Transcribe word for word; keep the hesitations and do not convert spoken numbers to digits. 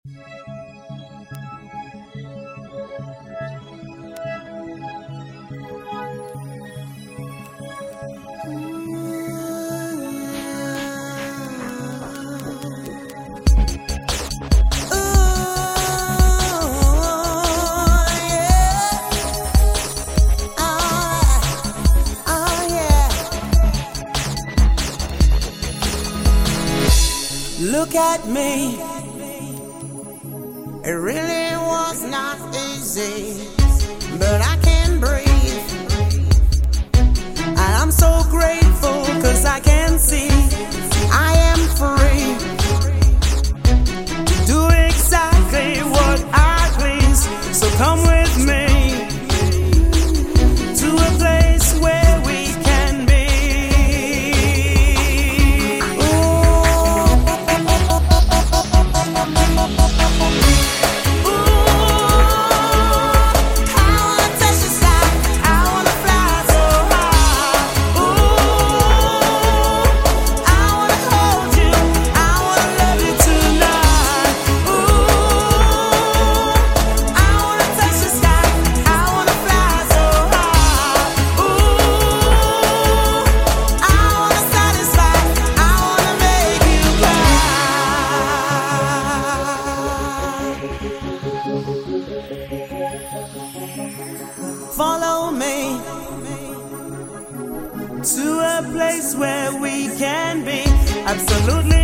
Look at me, it really was not easy, but I can breathe, and I'm so grateful cause I can see I am free to do exactly what I please. So come with me to a place where we can be. Follow me to a place where we can be absolutely